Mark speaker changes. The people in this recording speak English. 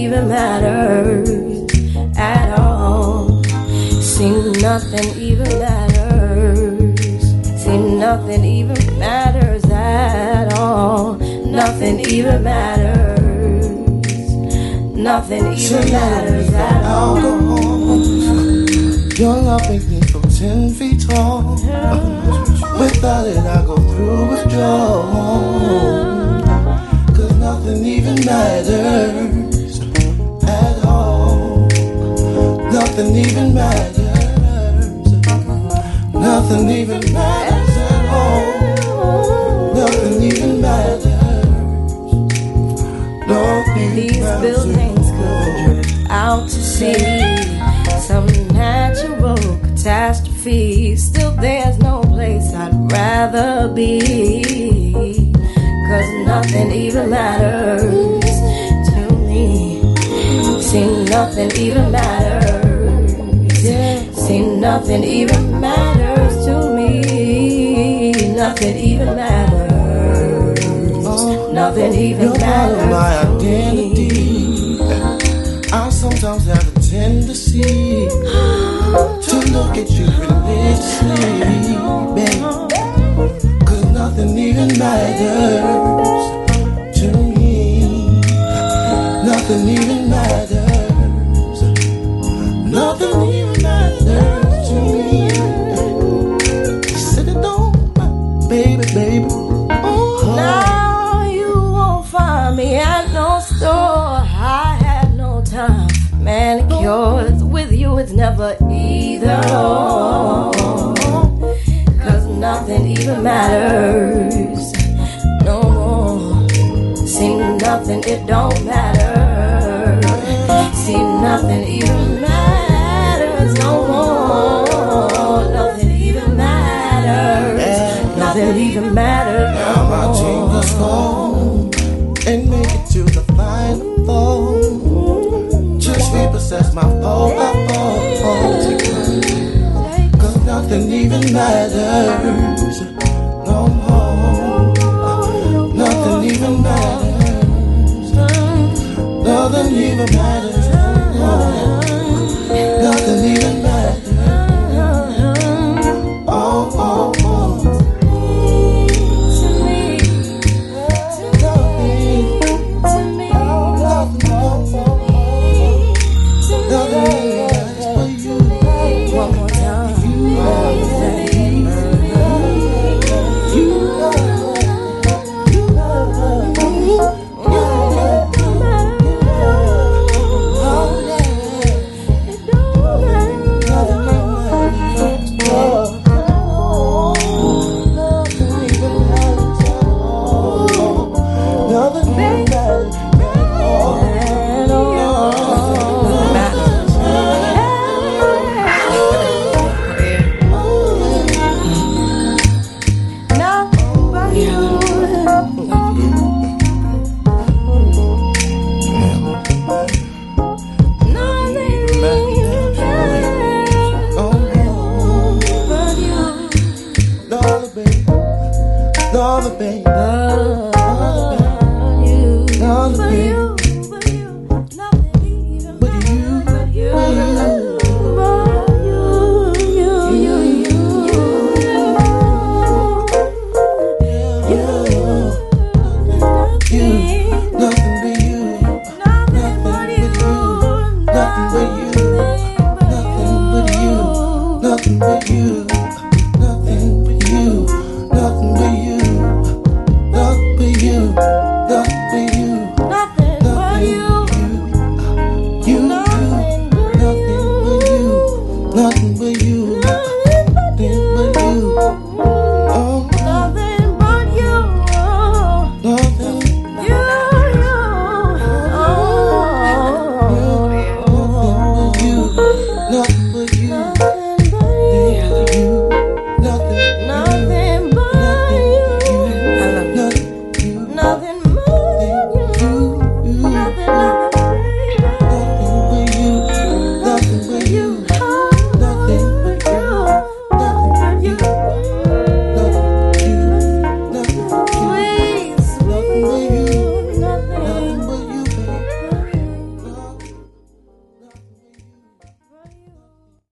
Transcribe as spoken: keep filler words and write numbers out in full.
Speaker 1: even matters at all. See, nothing even matters. See, nothing even matters at all. Nothing even matters. Nothing even matters at all.
Speaker 2: Your love makes me feel ten feet tall. Without it, I go through withdrawal. Cause nothing even matters at all. Nothing even matters. Nothing even matters at all. Nothing even matters. Nothing
Speaker 1: These
Speaker 2: matters.
Speaker 1: buildings could drift out to sea. Some natural catastrophe. Still there's no place I'd rather be. Cause nothing even matters to me. See, nothing even matters. See, nothing even matters to me. Nothing even matters. Nothing even
Speaker 2: You're
Speaker 1: matters.
Speaker 2: part of my identity. I sometimes have a tendency to look at you religiously, babe. Cause nothing even matters to me. Nothing even matters. Nothing even matters to me. Said it don't, baby, baby. Oh.
Speaker 1: Now you won't find me at no store. I had no time for manicures. With you it's never either or. Cause nothing even matters no more. See, nothing, it don't matter. See, nothing even matters no more. Nothing even matters. Nothing even matters no
Speaker 2: Now my jingles home and make it to the final fold. Just repossess my phone, my phone. Cause nothing even matters no more. Nothing even matters. Nothing even matters.